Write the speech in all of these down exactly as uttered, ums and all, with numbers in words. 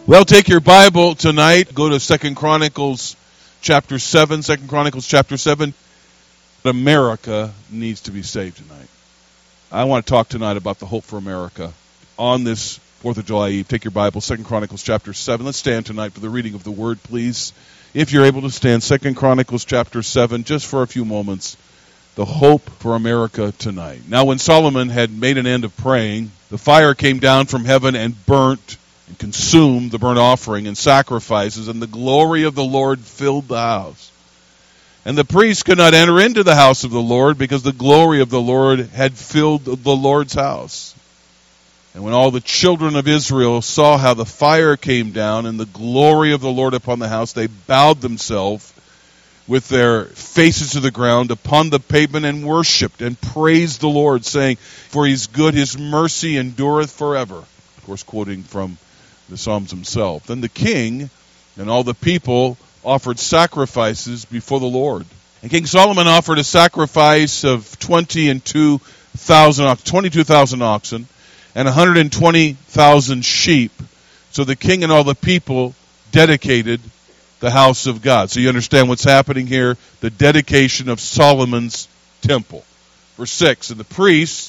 Well, take your Bible tonight. Go to Second Chronicles chapter seven. Second Chronicles chapter seven. America needs to be saved tonight. I want to talk tonight about the hope for America on this fourth of July Eve. Take your Bible, Second Chronicles chapter seven. Let's stand tonight for the reading of the Word, please. If you're able to stand, Second Chronicles chapter seven, just for a few moments. The hope for America tonight. Now, when Solomon had made an end of praying, the fire came down from heaven and burnt and consumed the burnt offering and sacrifices, and the glory of the Lord filled the house. And the priests could not enter into the house of the Lord, because the glory of the Lord had filled the Lord's house. And when all the children of Israel saw how the fire came down and the glory of the Lord upon the house, they bowed themselves with their faces to the ground upon the pavement and worshipped and praised the Lord, saying, "For he is good, his mercy endureth forever." Of course, quoting from the Psalms himself. Then the king and all the people offered sacrifices before the Lord. And King Solomon offered a sacrifice of twenty and two thousand, twenty-two thousand oxen and one hundred twenty thousand sheep. So the king and all the people dedicated the house of God. So you understand what's happening here? The dedication of Solomon's temple. Verse six, and the priests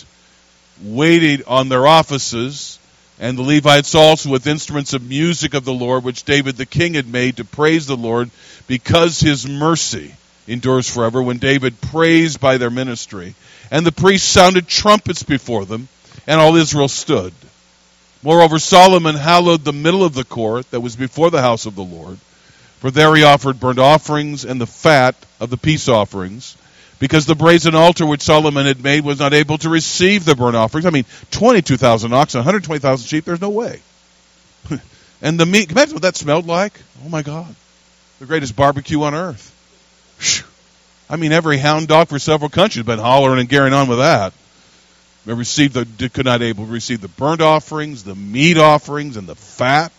waited on their offices, and the Levites also with instruments of music of the Lord, which David the king had made to praise the Lord, because his mercy endures forever, when David praised by their ministry. And the priests sounded trumpets before them, and all Israel stood. Moreover, Solomon hallowed the middle of the court that was before the house of the Lord, for there he offered burnt offerings and the fat of the peace offerings, because the brazen altar which Solomon had made was not able to receive the burnt offerings. I mean, twenty-two thousand oxen, one hundred twenty thousand sheep, there's no way. And the meat, imagine what that smelled like. Oh my God. The greatest barbecue on earth. Whew. I mean, every hound dog for several countries has been hollering and carrying on with that. They received the, could not able to receive the burnt offerings, the meat offerings, and the fat.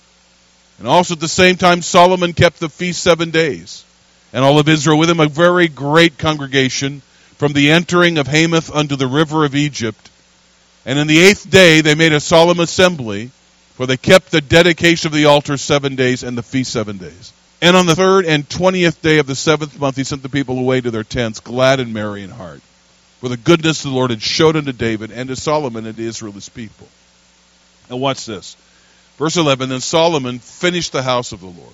And also at the same time, Solomon kept the feast seven days. And all of Israel with him, a very great congregation, from the entering of Hamath unto the river of Egypt. And in the eighth day they made a solemn assembly, for they kept the dedication of the altar seven days and the feast seven days. And on the third and twentieth day of the seventh month he sent the people away to their tents, glad and merry in heart. For the goodness of the Lord had showed unto David and to Solomon and to Israel his people. Now watch this. Verse eleven, then Solomon finished the house of the Lord,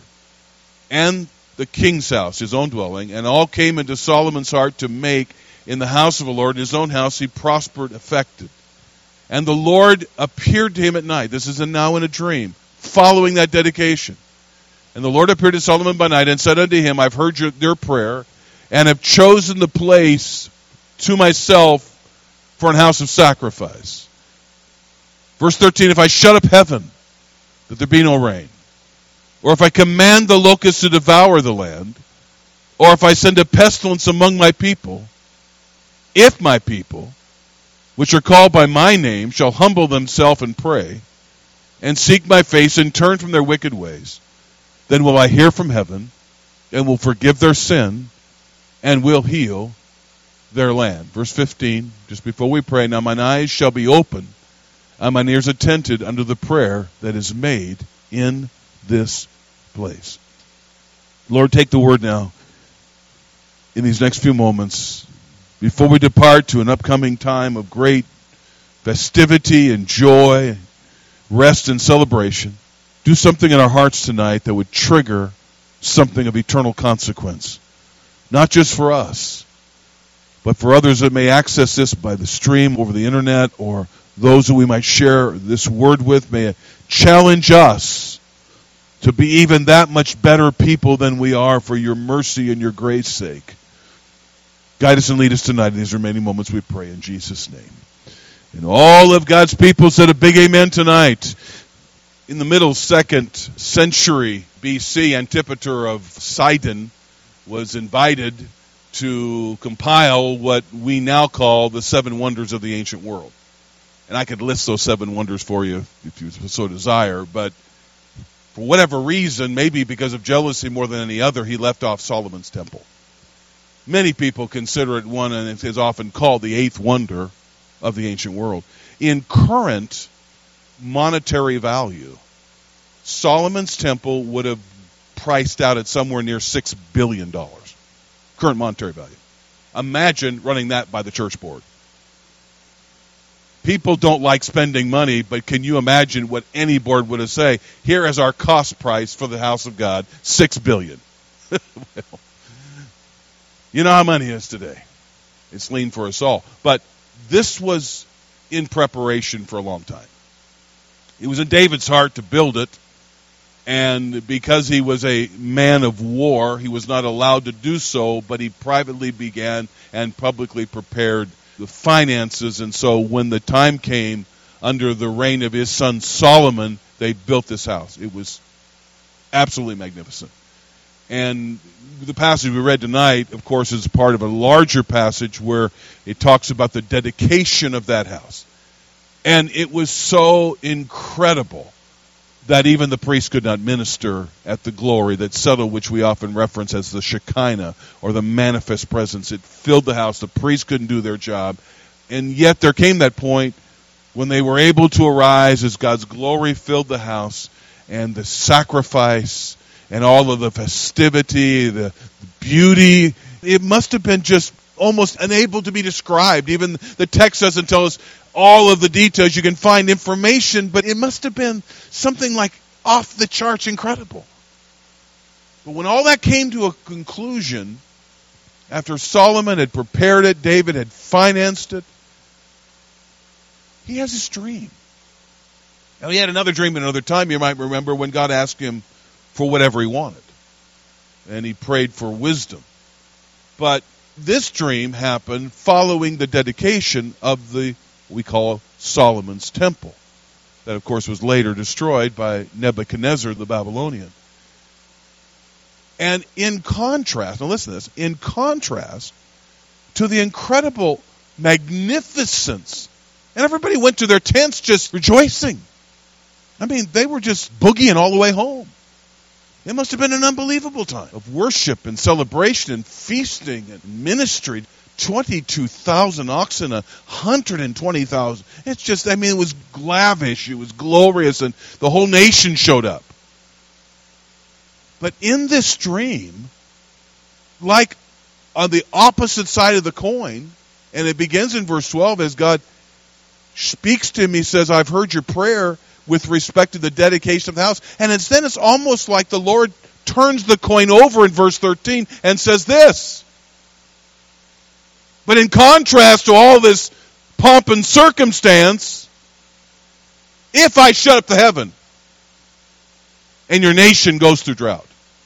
and the king's house, his own dwelling, and all came into Solomon's heart to make in the house of the Lord. In his own house he prospered, effected. And the Lord appeared to him at night. This is now in a dream, following that dedication. And the Lord appeared to Solomon by night and said unto him, I've heard your, your prayer, and have chosen the place to myself for an house of sacrifice. Verse thirteen, if I shut up heaven, that there be no rain, or if I command the locusts to devour the land, or if I send a pestilence among my people, if my people, which are called by my name, shall humble themselves and pray, and seek my face and turn from their wicked ways, then will I hear from heaven, and will forgive their sin, and will heal their land. Verse fifteen, just before we pray, now mine eyes shall be open, and mine ears attentive unto the prayer that is made in this place. Lord, take the word now in these next few moments before we depart to an upcoming time of great festivity and joy, rest and celebration. Do something in our hearts tonight that would trigger something of eternal consequence, not just for us, but for others that may access this by the stream over the internet, or those who we might share this word with. May it challenge us to be even that much better people than we are for your mercy and your grace sake. Guide us and lead us tonight in these remaining moments, we pray in Jesus' name. And all of God's people said a big amen tonight. In the middle second century B C, Antipater of Sidon was invited to compile what we now call the seven wonders of the ancient world. And I could list those seven wonders for you if you so desire, but for whatever reason, maybe because of jealousy more than any other, he left off Solomon's temple. Many people consider it one, and it is often called the eighth wonder of the ancient world. In current monetary value, Solomon's temple would have priced out at somewhere near six billion dollars, current monetary value. Imagine running that by the church board. People don't like spending money, but can you imagine what any board would have say? Here is our cost price for the house of God, six billion dollars. Well, you know how money is today. It's lean for us all. But this was in preparation for a long time. It was in David's heart to build it, and because he was a man of war, he was not allowed to do so, but he privately began and publicly prepared the finances, and so when the time came, under the reign of his son Solomon, they built this house. It was absolutely magnificent. And the passage we read tonight, of course, is part of a larger passage where it talks about the dedication of that house. And it was so incredible that even the priest could not minister at the glory that settled, which we often reference as the Shekinah, or the manifest presence. It filled the house. The priests couldn't do their job. And yet there came that point when they were able to arise as God's glory filled the house, and the sacrifice and all of the festivity, the beauty. It must have been just almost unable to be described. Even the text doesn't tell us all of the details. You can find information, but it must have been something like off the charts incredible. But when all that came to a conclusion, after Solomon had prepared it, David had financed it, he has this dream. Now, he had another dream at another time, you might remember, when God asked him for whatever he wanted. And he prayed for wisdom. But this dream happened following the dedication of the, we call Solomon's temple. That, of course, was later destroyed by Nebuchadnezzar the Babylonian. And in contrast, now listen to this, in contrast to the incredible magnificence, and everybody went to their tents just rejoicing. I mean, they were just boogieing all the way home. It must have been an unbelievable time of worship and celebration and feasting and ministry. twenty-two thousand oxen, one hundred twenty thousand. It's just, I mean, it was lavish, it was glorious, and the whole nation showed up. But in this dream, like on the opposite side of the coin, and it begins in verse twelve, as God speaks to him, he says, I've heard your prayer with respect to the dedication of the house. And it's, then it's almost like the Lord turns the coin over in verse thirteen and says this. But in contrast to all this pomp and circumstance, if I shut up the heaven and your nation goes through drought.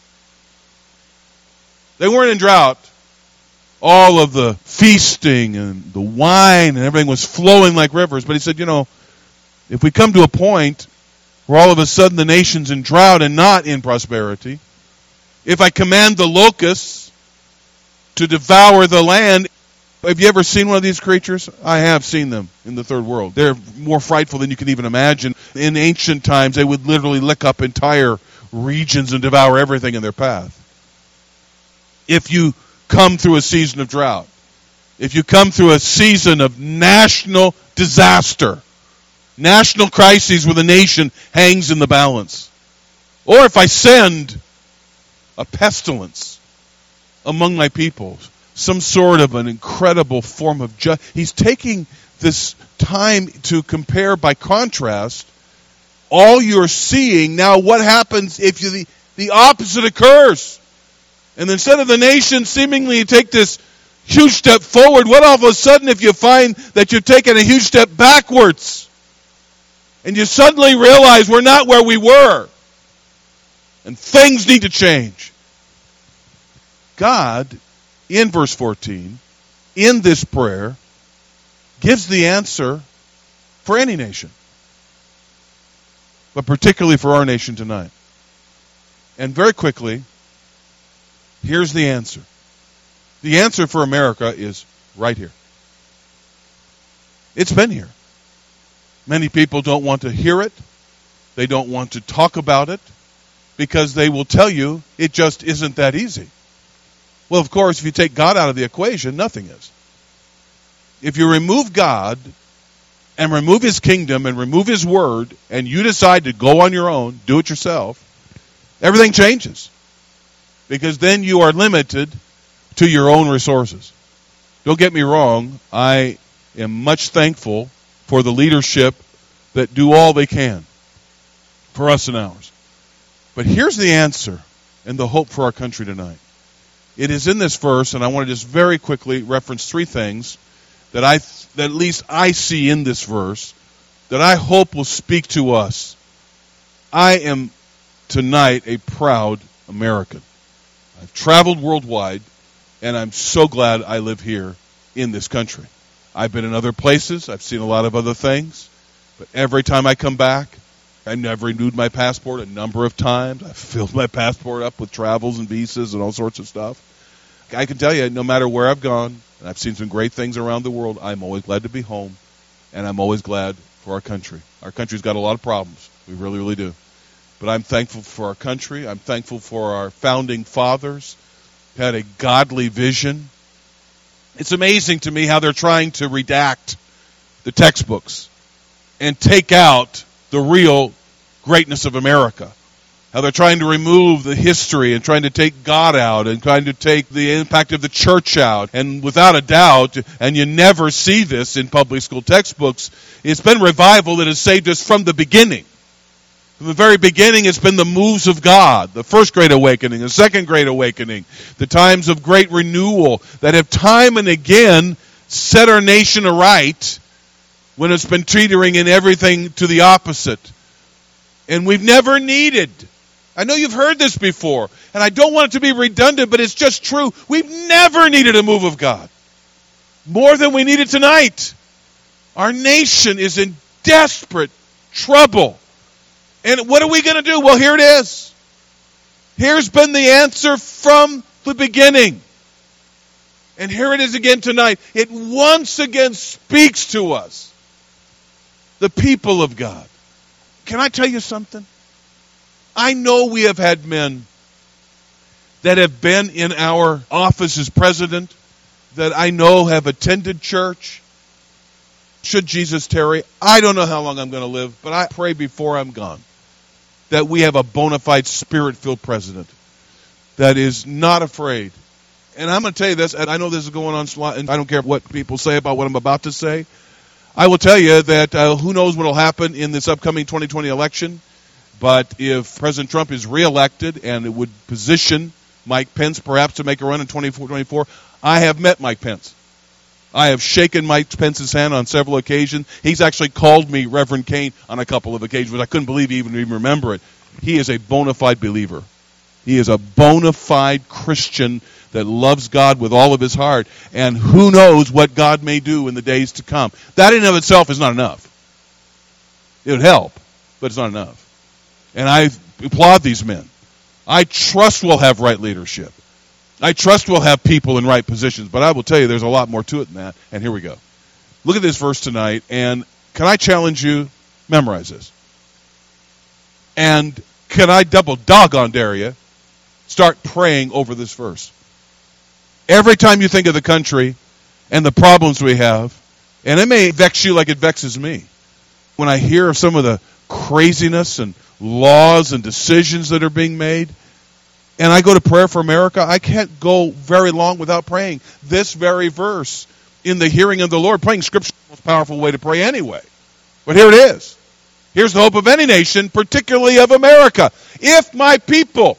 They weren't in drought. All of the feasting and the wine and everything was flowing like rivers. But he said, you know, if we come to a point where all of a sudden the nation's in drought and not in prosperity, if I command the locusts to devour the land. Have you ever seen one of these creatures? I have seen them in the third world. They're more frightful than you can even imagine. In ancient times, they would literally lick up entire regions and devour everything in their path. If you come through a season of drought, if you come through a season of national disaster, national crises where the nation hangs in the balance, or if I send a pestilence among my people, some sort of an incredible form of justice. He's taking this time to compare by contrast all you're seeing. Now what happens if you, the, the opposite occurs? And instead of the nation seemingly take this huge step forward, what all of a sudden if you find that you've taken a huge step backwards? And you suddenly realize we're not where we were. And things need to change. God, in verse fourteen, in this prayer, gives the answer for any nation. But particularly for our nation tonight. And very quickly, here's the answer. The answer for America is right here. It's been here. Many people don't want to hear it. They don't want to talk about it because they will tell you it just isn't that easy. Well, of course, if you take God out of the equation, nothing is. If you remove God, and remove his kingdom and remove his word, and you decide to go on your own, do it yourself, everything changes. Because then you are limited to your own resources. Don't get me wrong, I am much thankful for the leadership that do all they can for us and ours. But here's the answer and the hope for our country tonight. It is in this verse, and I want to just very quickly reference three things that I, that at least I see in this verse, that I hope will speak to us. I am tonight a proud American. I've traveled worldwide, and I'm so glad I live here in this country. I've been in other places. I've seen a lot of other things. But every time I come back, I've never renewed my passport a number of times. I've filled my passport up with travels and visas and all sorts of stuff. I can tell you, no matter where I've gone, and I've seen some great things around the world, I'm always glad to be home, and I'm always glad for our country. Our country's got a lot of problems. We really, really do. But I'm thankful for our country. I'm thankful for our founding fathers who had a godly vision. It's amazing to me how they're trying to redact the textbooks and take out the real greatness of America. How they're trying to remove the history and trying to take God out and trying to take the impact of the church out. And without a doubt, and you never see this in public school textbooks, it's been revival that has saved us from the beginning. From the very beginning, it's been the moves of God, the first great awakening, the second great awakening, the times of great renewal that have time and again set our nation aright when it's been teetering in everything to the opposite. And we've never needed, I know you've heard this before, and I don't want it to be redundant, but it's just true. We've never needed a move of God more than we need it tonight. Our nation is in desperate trouble. And what are we going to do? Well, here it is. Here's been the answer from the beginning. And here it is again tonight. It once again speaks to us. The people of God. Can I tell you something? I know we have had men that have been in our office as president, that I know have attended church. Should Jesus tarry, I don't know how long I'm going to live, but I pray before I'm gone that we have a bona fide spirit-filled president that is not afraid. And I'm going to tell you this, and I know this is going on, and I don't care what people say about what I'm about to say. I will tell you that uh, who knows what will happen in this upcoming twenty twenty election, but if President Trump is reelected and it would position Mike Pence perhaps to make a run in twenty twenty-four, I have met Mike Pence. I have shaken Mike Pence's hand on several occasions. He's actually called me Reverend Kane on a couple of occasions, but I couldn't believe he even even remember it. He is a bona fide believer. He is a bona fide Christian that loves God with all of his heart. And who knows what God may do in the days to come. That in and of itself is not enough. It would help, but it's not enough. And I applaud these men. I trust we'll have right leadership. I trust we'll have people in right positions, but I will tell you there's a lot more to it than that, and here we go. Look at this verse tonight, and can I challenge you? Memorize this. And can I double doggone dare you? Start praying over this verse. Every time you think of the country and the problems we have, and it may vex you like it vexes me, when I hear of some of the craziness and laws and decisions that are being made, and I go to prayer for America, I can't go very long without praying this very verse in the hearing of the Lord. Praying Scripture is the most powerful way to pray anyway. But here it is. Here's the hope of any nation, particularly of America. If my people,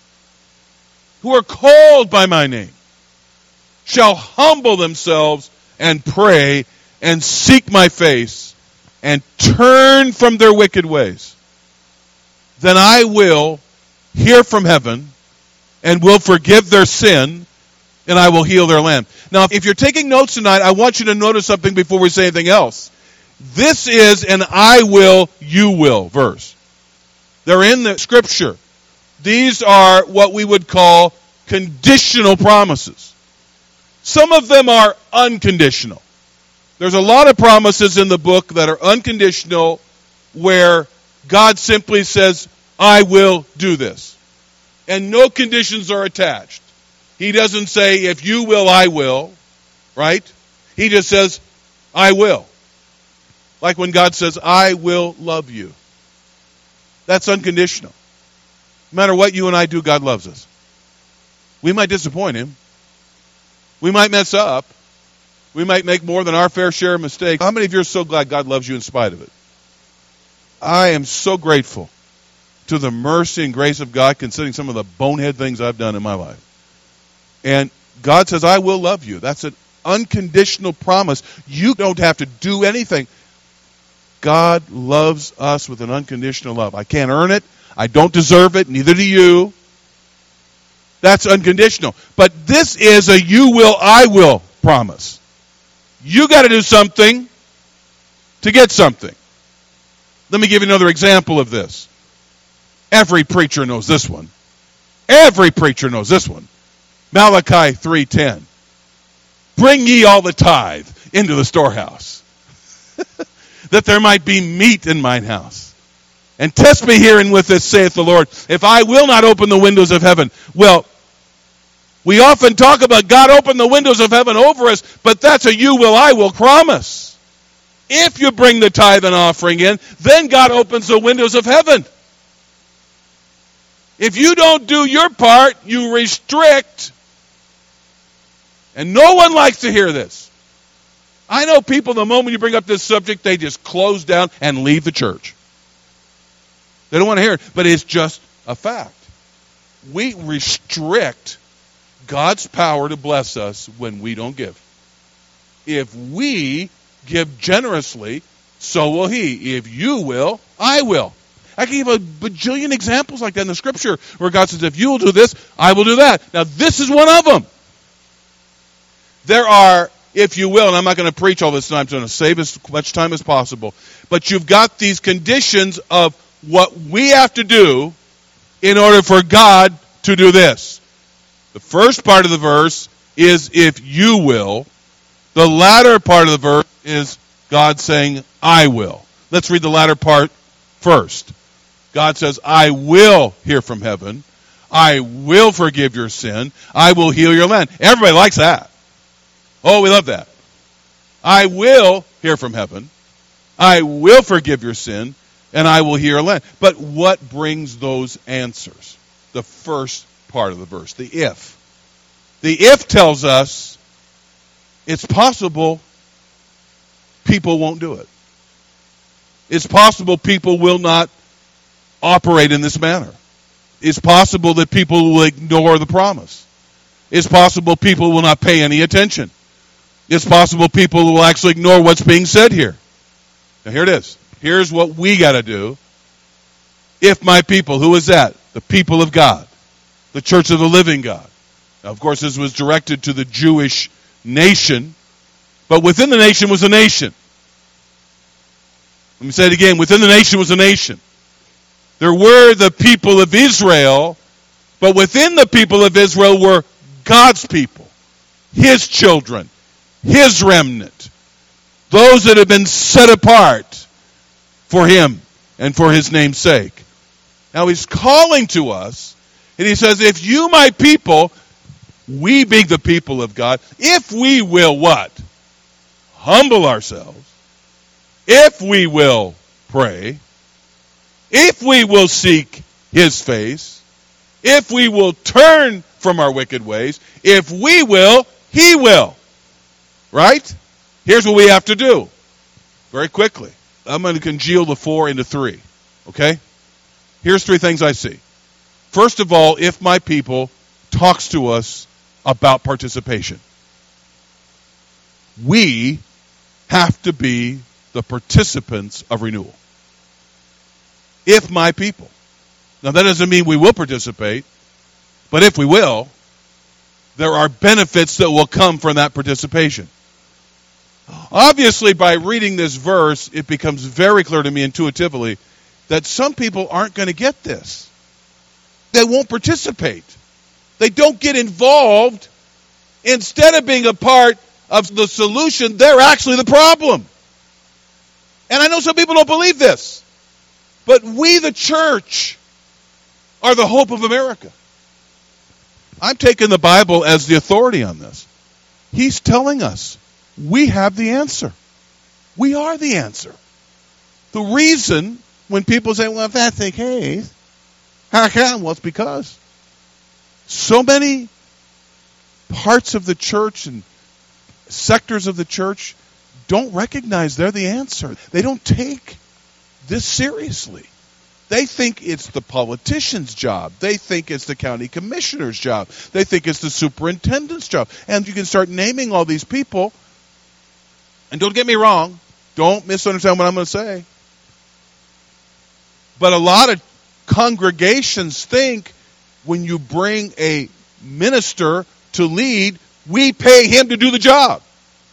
who are called by my name, shall humble themselves and pray and seek my face and turn from their wicked ways, then I will hear from heaven and will forgive their sin, and I will heal their land. Now, if you're taking notes tonight, I want you to notice something before we say anything else. This is an I will, you will verse. They're in the Scripture. These are what we would call conditional promises. Some of them are unconditional. There's a lot of promises in the book that are unconditional, where God simply says, I will do this. And no conditions are attached. He doesn't say, if you will, I will. Right? He just says, I will. Like when God says, I will love you. That's unconditional. No matter what you and I do, God loves us. We might disappoint him. We might mess up. We might make more than our fair share of mistakes. How many of you are so glad God loves you in spite of it? I am so grateful to the mercy and grace of God, considering some of the bonehead things I've done in my life. And God says, I will love you. That's an unconditional promise. You don't have to do anything. God loves us with an unconditional love. I can't earn it. I don't deserve it. Neither do you. That's unconditional. But this is a you will, I will promise. You got to do something to get something. Let me give you another example of this. Every preacher knows this one. Every preacher knows this one. Malachi three ten. Bring ye all the tithe into the storehouse, that there might be meat in mine house. And test me herein with this, saith the Lord, if I will not open the windows of heaven. Well, we often talk about God open the windows of heaven over us, but that's a you will, I will promise. If you bring the tithe and offering in, then God opens the windows of heaven. If you don't do your part, you restrict. And no one likes to hear this. I know people, the moment you bring up this subject, they just close down and leave the church. They don't want to hear it, but it's just a fact. We restrict God's power to bless us when we don't give. If we give generously, so will he. If you will, I will. I can give a bajillion examples like that in the scripture where God says, if you will do this, I will do that. Now, this is one of them. There are, if you will, and I'm not going to preach all this time, I'm going to save as much time as possible, but you've got these conditions of what we have to do in order for God to do this. The first part of the verse is, if you will. The latter part of the verse is God saying, I will. Let's read the latter part first. God says, I will hear from heaven. I will forgive your sin. I will heal your land. Everybody likes that. Oh, we love that. I will hear from heaven. I will forgive your sin. And I will heal your land. But what brings those answers? The first part of the verse, the if. The if tells us it's possible people won't do it. It's possible people will not operate in this manner. It's possible that people will ignore the promise. It's possible people will not pay any attention. It's possible people will actually ignore what's being said here. Now here it is. Here's what we got to do. If my people, who is that? The people of God. The church of the living God. Now, of course, this was directed to the Jewish nation, but within the nation was a nation. Let me say it again. Within the nation was a nation. There were the people of Israel, but within the people of Israel were God's people, his children, his remnant, those that have been set apart for him and for his name's sake. Now he's calling to us, and he says, if you, my people, we being the people of God, if we will what? Humble ourselves. If we will pray. If we will seek his face. If we will turn from our wicked ways. If we will, he will. Right? Here's what we have to do. Very quickly. I'm going to congeal the four into three. Okay? Here's three things I see. First of all, if my people talks to us about participation. We have to be the participants of renewal. If my people. Now that doesn't mean we will participate, but if we will, there are benefits that will come from that participation. Obviously, by reading this verse, it becomes very clear to me intuitively that some people aren't going to get this. They won't participate. They don't get involved. Instead of being a part of the solution, they're actually the problem. And I know some people don't believe this. But we, the church, are the hope of America. I'm taking the Bible as the authority on this. He's telling us we have the answer. We are the answer. The reason when people say, well, if that's the case, how come? Well, it's because so many parts of the church and sectors of the church don't recognize they're the answer. They don't take this seriously. They think it's the politician's job. They think it's the county commissioner's job. They think it's the superintendent's job. And you can start naming all these people. And don't get me wrong. Don't misunderstand what I'm going to say. But a lot of congregations think when you bring a minister to lead, we pay him to do the job.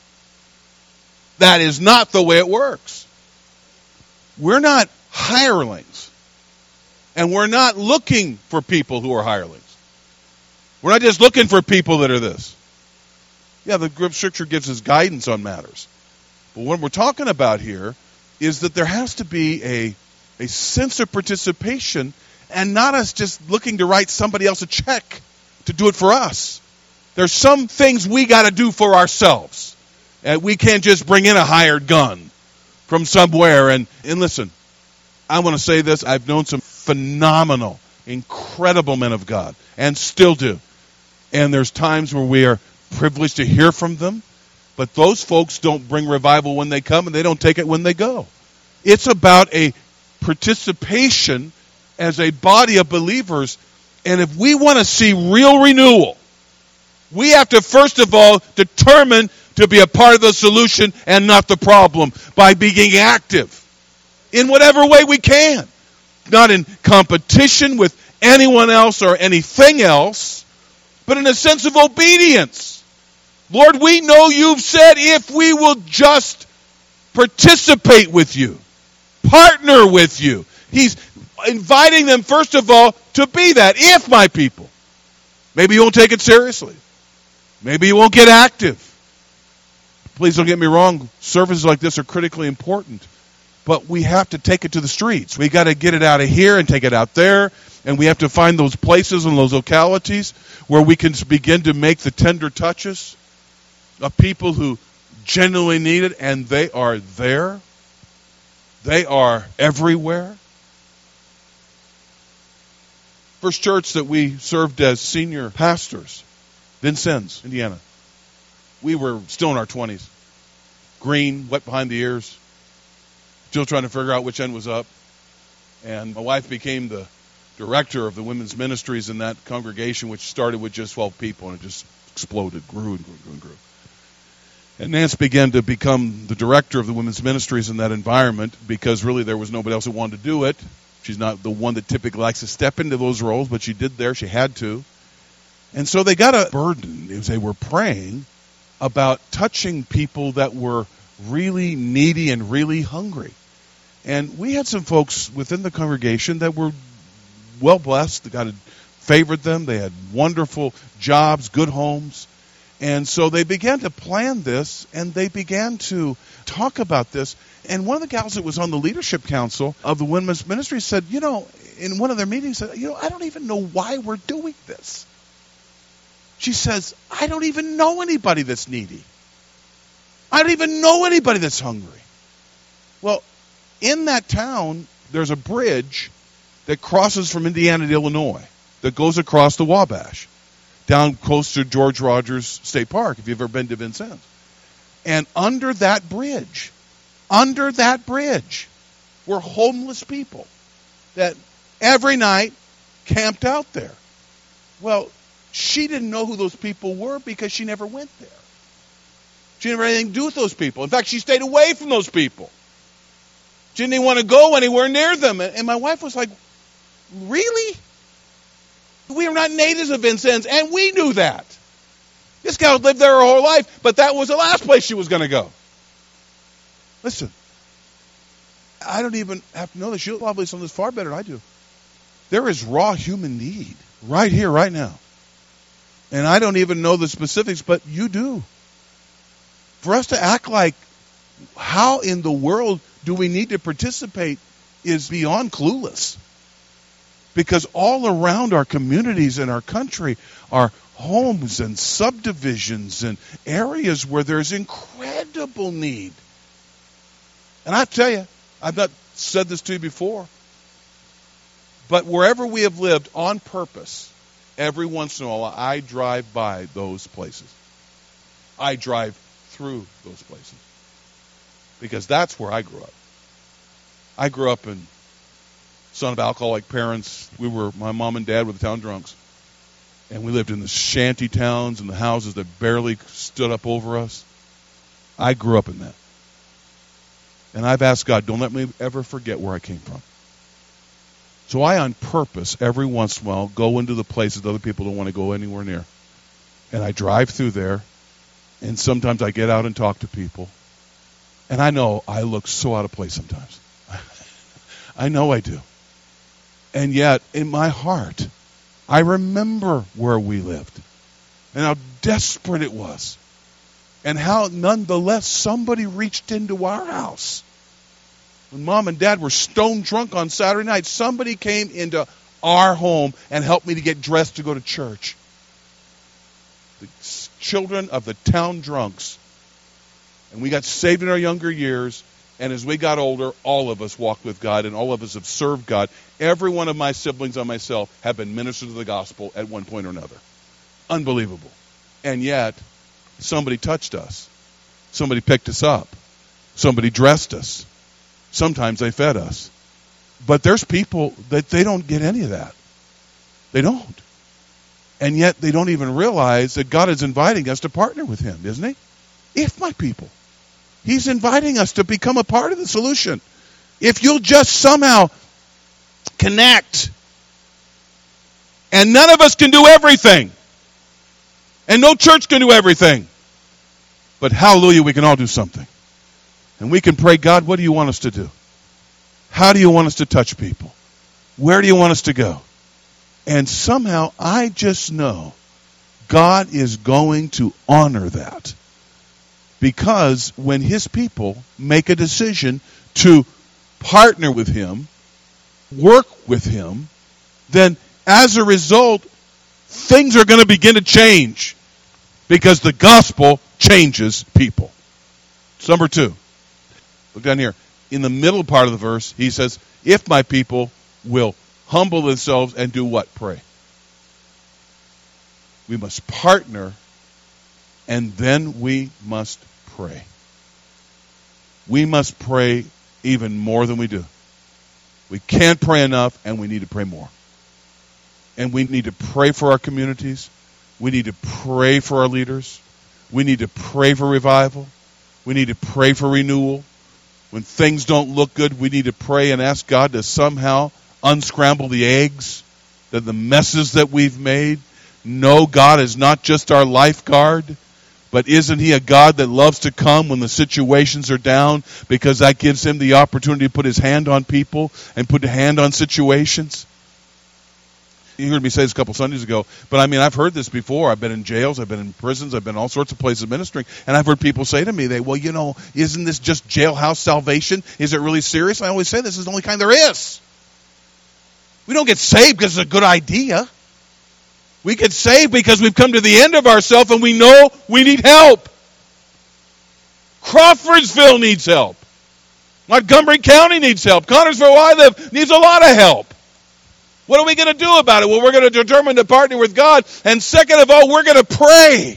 That is not the way it works. We're not hirelings. And we're not looking for people who are hirelings. We're not just looking for people that are this. Yeah, the Scripture gives us guidance on matters. But what we're talking about here is that there has to be a, a sense of participation and not us just looking to write somebody else a check to do it for us. There's some things we got to do for ourselves. And we can't just bring in a hired gun from somewhere. And, and listen, I want to say this. I've known some phenomenal, incredible men of God, and still do. And there's times where we are privileged to hear from them, but those folks don't bring revival when they come, and they don't take it when they go. It's about a participation as a body of believers, and if we want to see real renewal, we have to first of all determine to be a part of the solution and not the problem by being active in whatever way we can. Not in competition with anyone else or anything else, but in a sense of obedience. Lord, we know you've said if we will just participate with you, partner with you. He's inviting them, first of all, to be that. If my people. Maybe you won't take it seriously. Maybe you won't get active. Please don't get me wrong. Services like this are critically important. But we have to take it to the streets. We got to get it out of here and take it out there. And we have to find those places and those localities where we can begin to make the tender touches of people who genuinely need it. And they are there. They are everywhere. First church that we served as senior pastors, Vincennes, Indiana. We were still in our twenties. Green, wet behind the ears. Still trying to figure out which end was up. And my wife became the director of the women's ministries in that congregation, which started with just twelve people, and it just exploded, grew and grew and grew and grew. And Nance began to become the director of the women's ministries in that environment because really there was nobody else who wanted to do it. She's not the one that typically likes to step into those roles, but she did there. She had to. And so they got a burden as they were praying about touching people that were really needy and really hungry. And we had some folks within the congregation that were well blessed. God had favored them. They had wonderful jobs, good homes. And so they began to plan this, and they began to talk about this. And one of the gals that was on the leadership council of the women's ministry said, you know, in one of their meetings, said, you know, I don't even know why we're doing this. She says, I don't even know anybody that's needy. I don't even know anybody that's hungry. Well, in that town, there's a bridge that crosses from Indiana to Illinois that goes across the Wabash down close to George Rogers State Park, if you've ever been to Vincennes. And under that bridge, under that bridge, were homeless people that every night camped out there. Well, she didn't know who those people were because she never went there. She didn't have anything to do with those people. In fact, she stayed away from those people. She didn't even want to go anywhere near them. And my wife was like, really? We are not natives of Vincennes, and we knew that. This gal lived there her whole life, but that was the last place she was going to go. Listen, I don't even have to know this. You'll probably know this far better than I do. There is raw human need right here, right now. And I don't even know the specifics, but you do. For us to act like how in the world do we need to participate is beyond clueless. Because all around our communities and our country are homes and subdivisions and areas where there's incredible need. And I tell you, I'm not said this to you before. But wherever we have lived on purpose, every once in a while I drive by those places. I drive through those places. Because that's where I grew up. I grew up in son of alcoholic parents. We were, my mom and dad were the town drunks. And we lived in the shanty towns and the houses that barely stood up over us. I grew up in that. And I've asked God, don't let me ever forget where I came from. So I, on purpose, every once in a while, go into the places other people don't want to go anywhere near. And I drive through there, and sometimes I get out and talk to people. And I know I look so out of place sometimes. I know I do. And yet, in my heart, I remember where we lived and how desperate it was. And how, nonetheless, somebody reached into our house. When Mom and Dad were stone drunk on Saturday night, somebody came into our home and helped me to get dressed to go to church. The children of the town drunks. And we got saved in our younger years. And as we got older, all of us walked with God and all of us have served God. Every one of my siblings and myself have been ministers of the gospel at one point or another. Unbelievable. And yet, somebody touched us. Somebody picked us up. Somebody dressed us. Sometimes they fed us. But there's people that they don't get any of that. They don't. And yet they don't even realize that God is inviting us to partner with Him, isn't He? If my people. He's inviting us to become a part of the solution. If you'll just somehow connect. And none of us can do everything. And no church can do everything. But hallelujah, we can all do something. And we can pray, God, what do you want us to do? How do you want us to touch people? Where do you want us to go? And somehow I just know God is going to honor that. Because when His people make a decision to partner with Him, work with Him, then as a result, things are going to begin to change. Because the gospel changes people. It's number two. Look down here. In the middle part of the verse, he says, if my people will humble themselves and do what? Pray. We must partner, and then we must pray. We must pray even more than we do. We can't pray enough, and we need to pray more. And we need to pray for our communities. We need to pray for our leaders. We need to pray for revival. We need to pray for renewal. When things don't look good, we need to pray and ask God to somehow unscramble the eggs, that the messes that we've made. No, God is not just our lifeguard, but isn't He a God that loves to come when the situations are down, because that gives Him the opportunity to put His hand on people and put a hand on situations? You heard me say this a couple Sundays ago, but I mean, I've heard this before. I've been in jails, I've been in prisons, I've been all sorts of places ministering, and I've heard people say to me, they, well, you know, isn't this just jailhouse salvation? Is it really serious? And I always say this is the only kind there is. We don't get saved because it's a good idea. We get saved because we've come to the end of ourselves and we know we need help. Crawfordsville needs help. Montgomery County needs help. Connersville, where I live, needs a lot of help. What are we going to do about it? Well, we're going to determine to partner with God. And second of all, we're going to pray.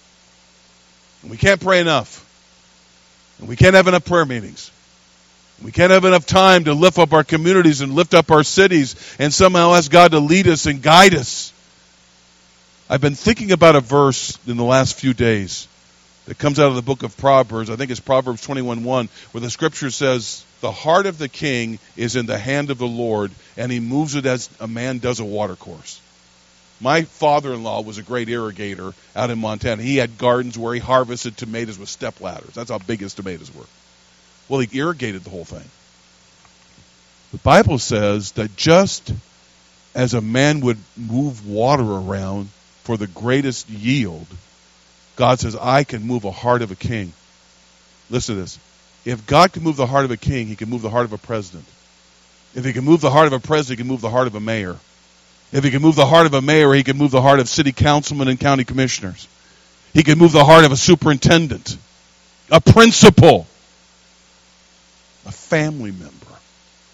And we can't pray enough. And we can't have enough prayer meetings. We can't have enough time to lift up our communities and lift up our cities and somehow ask God to lead us and guide us. I've been thinking about a verse in the last few days that comes out of the book of Proverbs. I think it's Proverbs twenty-one one, where the scripture says, the heart of the king is in the hand of the Lord, and He moves it as a man does a watercourse. My father-in-law was a great irrigator out in Montana. He had gardens where he harvested tomatoes with step ladders. That's how big his tomatoes were. Well, he irrigated the whole thing. The Bible says that just as a man would move water around for the greatest yield, God says, I can move a heart of a king. Listen to this. If God can move the heart of a king, He can move the heart of a president. If He can move the heart of a president, He can move the heart of a mayor. If He can move the heart of a mayor, He can move the heart of city councilmen and county commissioners. He can move the heart of a superintendent, a principal, a family member.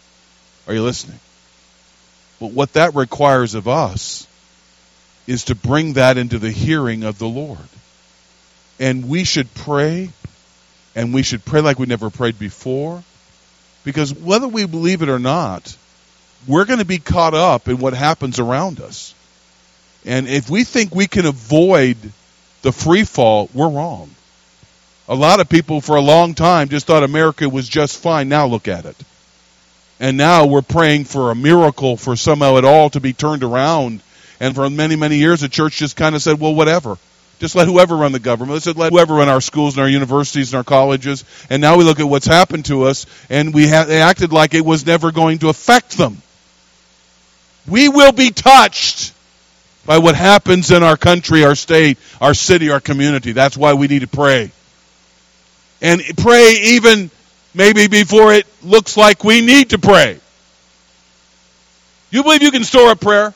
Are you listening? But what that requires of us is to bring that into the hearing of the Lord. And we should pray, and we should pray like we never prayed before, because whether we believe it or not, we're going to be caught up in what happens around us. And if we think we can avoid the free fall, we're wrong. A lot of people for a long time just thought America was just fine. Now look at it. And now we're praying for a miracle for somehow it all to be turned around. And for many, many years, the church just kind of said, well, whatever. Just let whoever run the government. Let's let whoever run our schools and our universities and our colleges. And now we look at what's happened to us, and we ha- they acted like it was never going to affect them. We will be touched by what happens in our country, our state, our city, our community. That's why we need to pray. And pray even maybe before it looks like we need to pray. You believe you can store up prayer?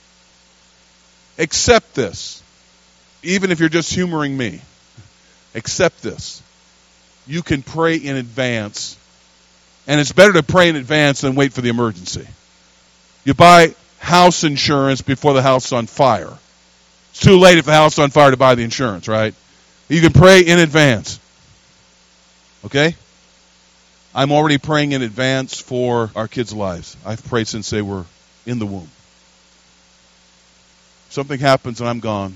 Accept this. Even if you're just humoring me. Accept this. You can pray in advance. And it's better to pray in advance than wait for the emergency. You buy house insurance before the house is on fire. It's too late if the house is on fire to buy the insurance, right? You can pray in advance. Okay? I'm already praying in advance for our kids' lives. I've prayed since they were in the womb. Something happens and I'm gone.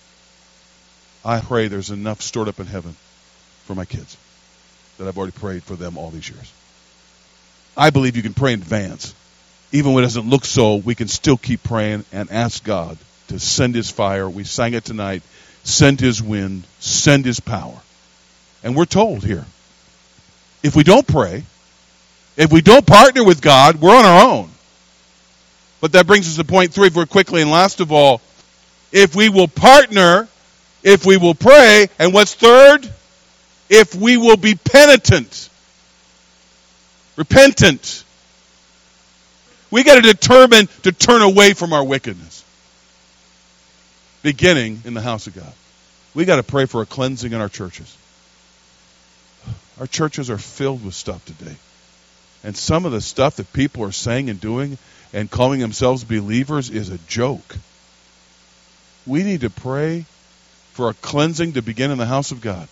I pray there's enough stored up in heaven for my kids that I've already prayed for them all these years. I believe you can pray in advance. Even when it doesn't look so, we can still keep praying and ask God to send His fire. We sang it tonight. Send His wind. Send His power. And we're told here, if we don't pray, if we don't partner with God, we're on our own. But that brings us to point three very quickly. And last of all, if we will partner, if we will pray, and what's third? If we will be penitent. Repentant. We got to determine to turn away from our wickedness. Beginning in the house of God. We got to pray for a cleansing in our churches. Our churches are filled with stuff today. And some of the stuff that people are saying and doing and calling themselves believers is a joke. We need to pray for a cleansing to begin in the house of God.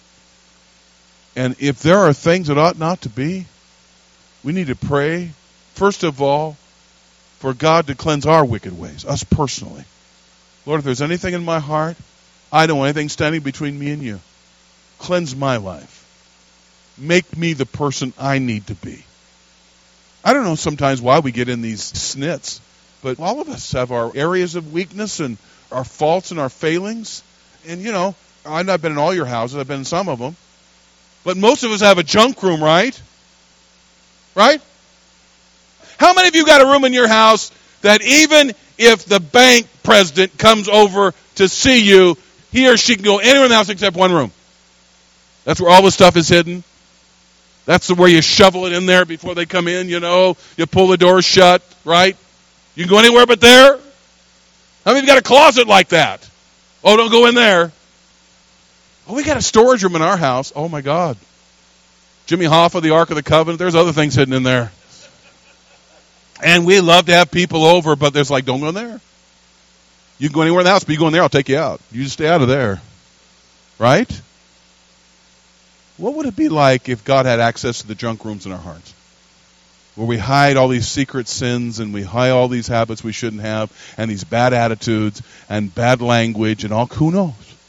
And if there are things that ought not to be, we need to pray, first of all, for God to cleanse our wicked ways, us personally. Lord, if there's anything in my heart, I don't want anything standing between me and you. Cleanse my life. Make me the person I need to be. I don't know sometimes why we get in these snits, but all of us have our areas of weakness and our faults and our failings. And, you know, I've not been in all your houses. I've been in some of them. But most of us have a junk room, right? Right? How many of you got a room in your house that even if the bank president comes over to see you, he or she can go anywhere in the house except one room? That's where all the stuff is hidden. That's where you shovel it in there before they come in, you know. You pull the door shut, right? You can go anywhere but there. How many of you got a closet like that? Oh, don't go in there. Oh, we got a storage room in our house. Oh, my God. Jimmy Hoffa, the Ark of the Covenant. There's other things hidden in there. And we love to have people over, but there's like, don't go in there. You can go anywhere in the house, but you go in there, I'll take you out. You just stay out of there. Right? What would it be like if God had access to the junk rooms in our hearts? Where we hide all these secret sins and we hide all these habits we shouldn't have and these bad attitudes and bad language and all, who knows?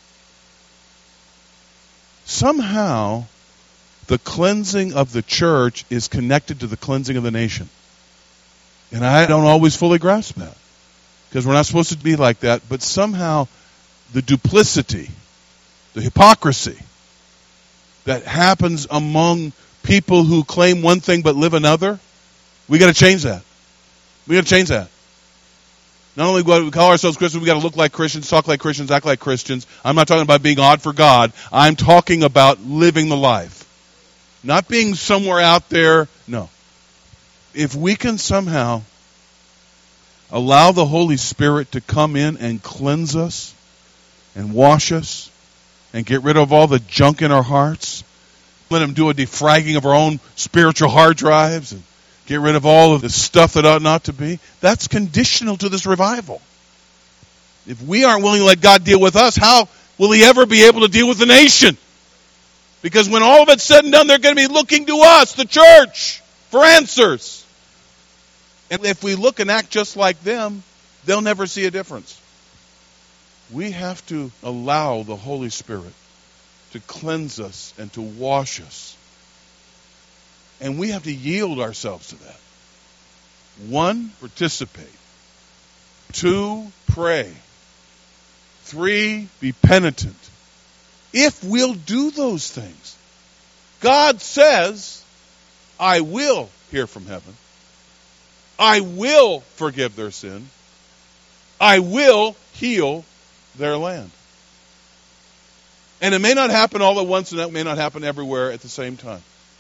Somehow, the cleansing of the church is connected to the cleansing of the nation. And I don't always fully grasp that. Because we're not supposed to be like that. But somehow, the duplicity, the hypocrisy that happens among people who claim one thing but live another, we got to change that. We got to change that. Not only do we call ourselves Christians, we got to look like Christians, talk like Christians, act like Christians. I'm not talking about being odd for God. I'm talking about living the life. Not being somewhere out there. No. If we can somehow allow the Holy Spirit to come in and cleanse us and wash us and get rid of all the junk in our hearts, let Him do a defragging of our own spiritual hard drives and Get rid of all of the stuff that ought not to be. That's conditional to this revival. If we aren't willing to let God deal with us, how will He ever be able to deal with the nation? Because when all of it's said and done, they're going to be looking to us, the church, for answers. And if we look and act just like them, they'll never see a difference. We have to allow the Holy Spirit to cleanse us and to wash us. And we have to yield ourselves to that. One, participate. Two, pray. Three, be penitent. If we'll do those things, God says, I will hear from heaven. I will forgive their sin. I will heal their land. And it may not happen all at once, and it may not happen everywhere at the same time.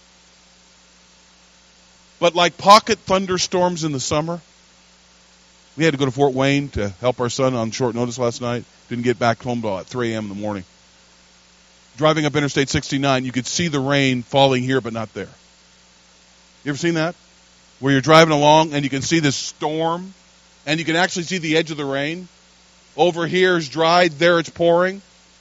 But like pocket thunderstorms in the summer, we had to go to Fort Wayne to help our son on short notice last night. Didn't get back home until at three a.m. in the morning. Driving up Interstate sixty-nine, you could see the rain falling here but not there. You ever seen that? Where you're driving along and you can see this storm and you can actually see the edge of the rain. Over here is dry, there it's pouring.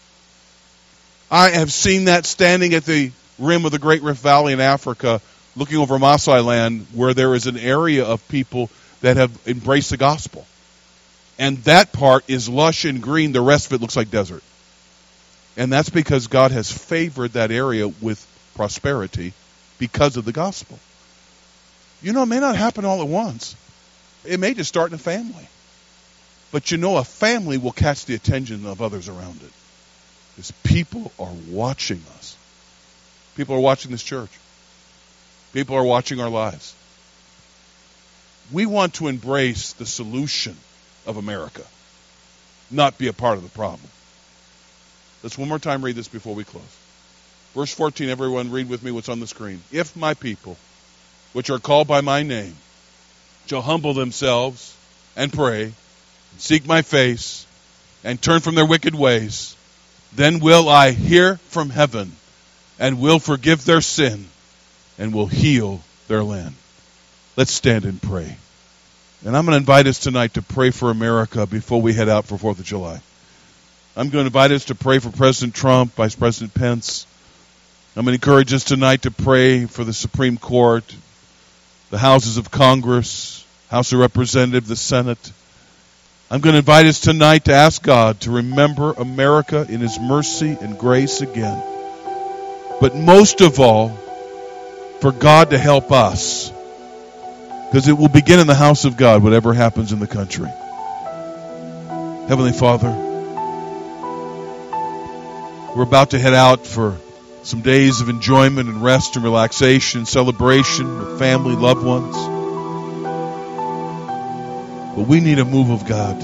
I have seen that standing at the rim of the Great Rift Valley in Africa, looking over Maasai land, where there is an area of people that have embraced the gospel. And that part is lush and green. The rest of it looks like desert. And that's because God has favored that area with prosperity because of the gospel. You know, it may not happen all at once. It may just start in a family. But you know, a family will catch the attention of others around it. Because people are watching us. People are watching this church. People are watching our lives. We want to embrace the solution of America, not be a part of the problem. Let's one more time read this before we close. Verse fourteen, everyone read with me what's on the screen. If my people, which are called by my name, shall humble themselves and pray, and seek my face, and turn from their wicked ways, then will I hear from heaven, and will forgive their sin, and will heal their land. Let's stand and pray. And I'm going to invite us tonight to pray for America before we head out for fourth of July. I'm going to invite us to pray for President Trump, Vice President Pence. I'm going to encourage us tonight to pray for the Supreme Court, the houses of Congress, House of Representatives, the Senate. I'm going to invite us tonight to ask God to remember America in His mercy and grace again. But most of all, for God to help us. Because it will begin in the house of God, whatever happens in the country. Heavenly Father, we're about to head out for some days of enjoyment and rest and relaxation, celebration with family, loved ones. But we need a move of God.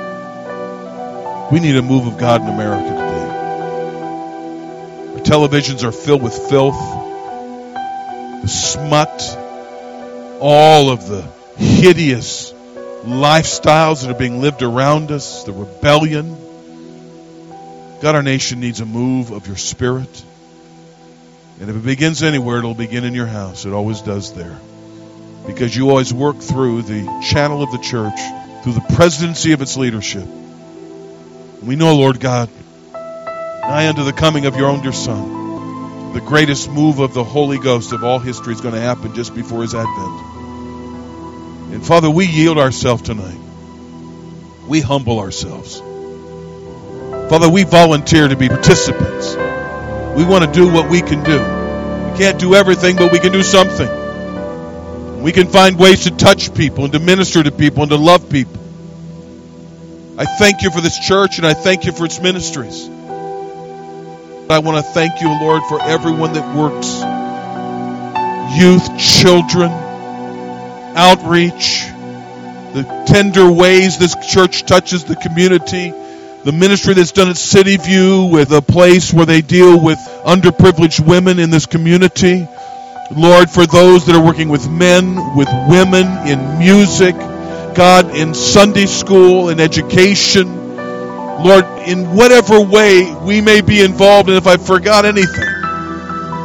We need a move of God in America today. Our televisions are filled with filth, the smut, all of the hideous lifestyles that are being lived around us, the rebellion. God, our nation needs a move of your Spirit. And if it begins anywhere, it'll begin in your house. It always does there. Because you always work through the channel of the church, through the presidency of its leadership. And we know, Lord God, nigh unto the coming of your own dear Son, the greatest move of the Holy Ghost of all history is going to happen just before His advent. And Father, we yield ourselves tonight. We humble ourselves. Father, we volunteer to be participants. We want to do what we can do. We can't do everything, but we can do something. We can find ways to touch people and to minister to people and to love people. I thank you for this church and I thank you for its ministries. I want to thank you, Lord, for everyone that works. Youth, children, outreach, the tender ways this church touches the community, the ministry that's done at City View with a place where they deal with underprivileged women in this community. Lord, for those that are working with men, with women, in music, God, in Sunday school, in education, Lord, in whatever way we may be involved, and if I forgot anything,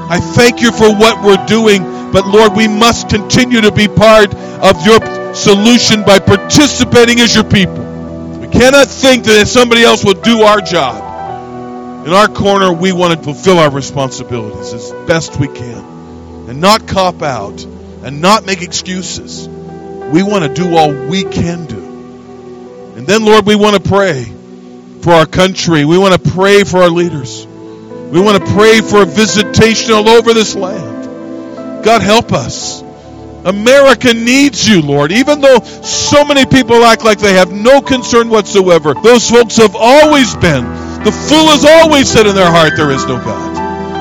I thank you for what we're doing, but Lord, we must continue to be part of your solution by participating as your people. We cannot think that if somebody else will do our job. In our corner, we want to fulfill our responsibilities as best we can and not cop out and not make excuses. We want to do all we can do. And then, Lord, we want to pray for our country. We want to pray for our leaders. We want to pray for a visitation all over this land. God, help us. America needs you, Lord. Even though so many people act like they have no concern whatsoever, those folks have always been. The fool has always said in their heart, there is no God.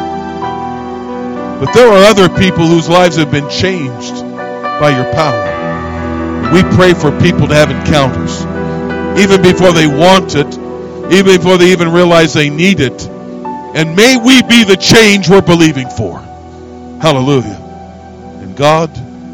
But there are other people whose lives have been changed by your power. We pray for people to have encounters, even before they want it, even before they even realize they need it. And may we be the change we're believing for. Hallelujah. And God,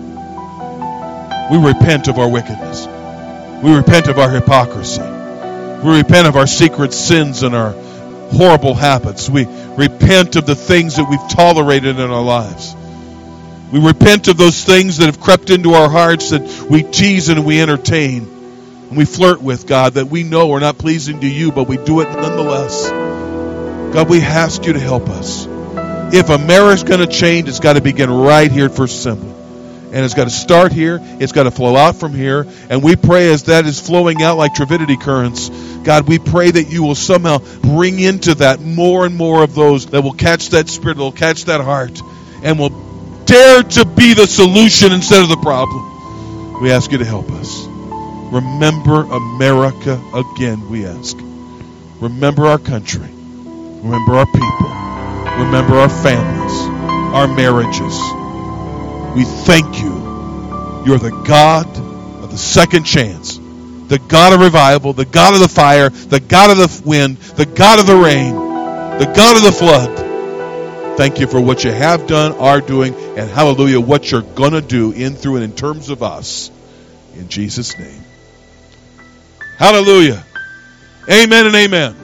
we repent of our wickedness. We repent of our hypocrisy. We repent of our secret sins and our horrible habits. We repent of the things that we've tolerated in our lives. We repent of those things that have crept into our hearts that we tease and we entertain and we flirt with, God, that we know are not pleasing to you, but we do it nonetheless. God, we ask you to help us. If America's going to change, it's got to begin right here at First Assembly. And it's got to start here. It's got to flow out from here. And we pray as that is flowing out like turbidity currents, God, we pray that you will somehow bring into that more and more of those that will catch that spirit, that will catch that heart, and will dare to be the solution instead of the problem. We ask you to help us. Remember America again, we ask. Remember our country. Remember our people. Remember our families, our marriages. We thank you. You're the God of the second chance, the God of revival, the God of the fire, the God of the wind, the God of the rain, the God of the flood. Thank you for what you have done, are doing, and hallelujah, what you're going to do in, through, and in terms of us. In Jesus' name. Hallelujah. Amen and amen.